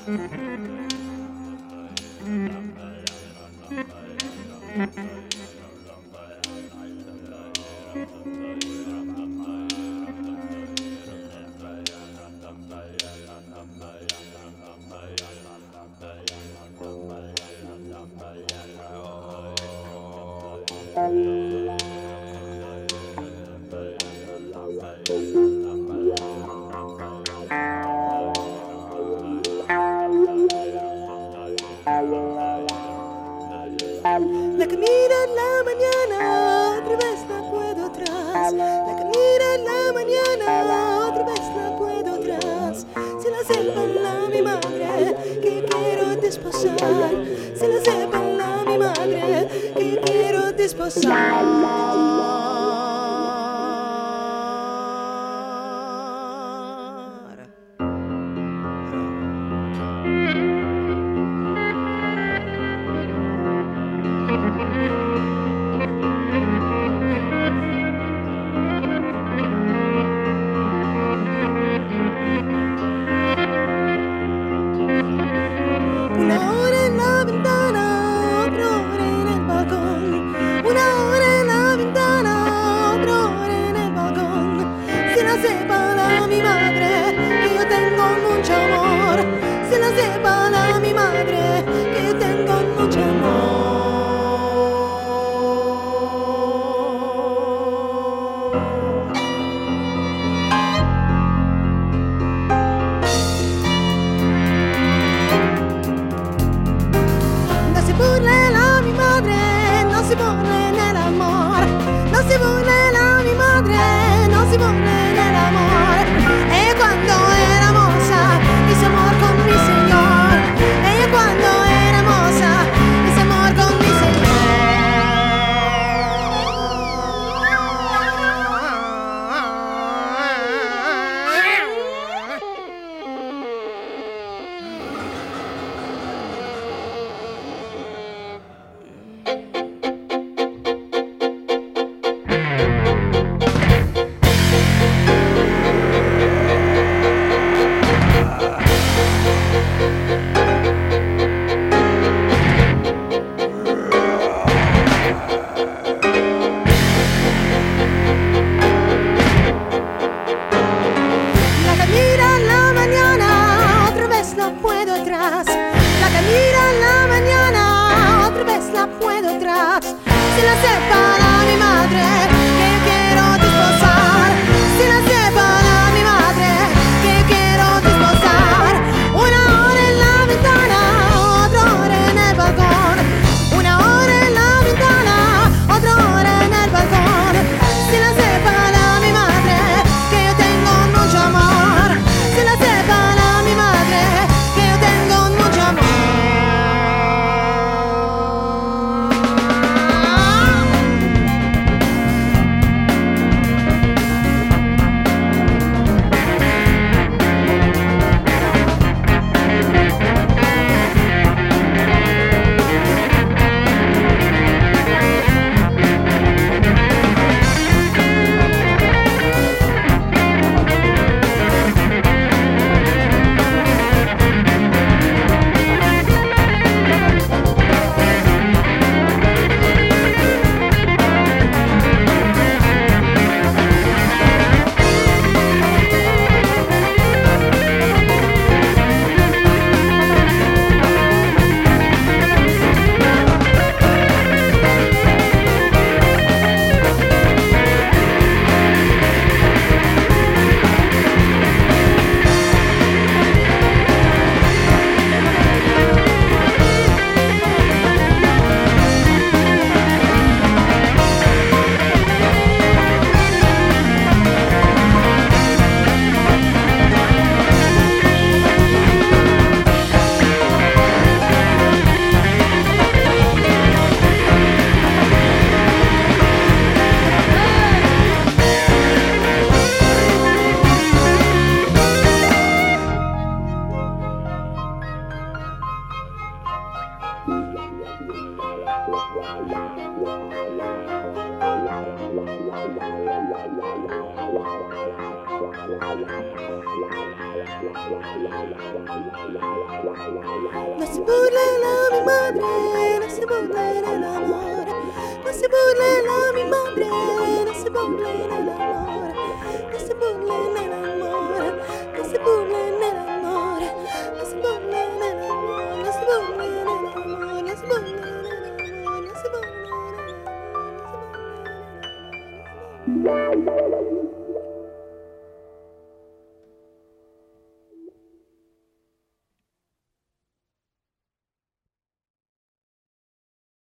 La que mira en la mañana, otra vez la puedo atrás. La que mira en la mañana, otra vez la puedo atrás. Si la sepa la mi madre, que quiero desposar. Si la sepa la mi madre, que quiero desposar. Una hora en la ventana, otra hora en el balcón. Una hora en la ventana, otra hora en el balcón. Si la sepa la mi madre, que yo tengo mucho amor. Si la sepa la mi madre, que yo tengo mucho amor. No se burle la mi madre, no se burle en el amor. No se burle la mi madre, no se burle en el amor. Ella cuando era moza hizo amor con mi señor. Ella cuando era moza hizo amor con mi La que mira en la mañana, otra vez la puedo atrás. La que mira en la mañana, otra vez la puedo atrás. Si la sepa la mi madre, que yo quiero desposar. Si la sepa la mi madre, que yo quiero desposar. Una hora en la ventana, otra hora en el balcón. Una hora en la ventana, otra hora en el balcón. Si la sepa la mi madre, que yo tengo mucho amor. Si la sepa la mi madre, que yo tengo mucho amor. No se burle la mi madre, no se burle del amor. No se burle la mi madre, no se burle del amor.